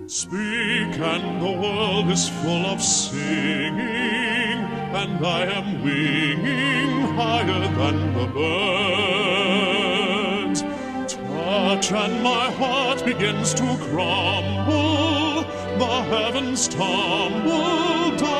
Speak, and the world is full of singing, and I am winging higher than the birds. Touch, and my heart begins to crumble, the heavens tumble down.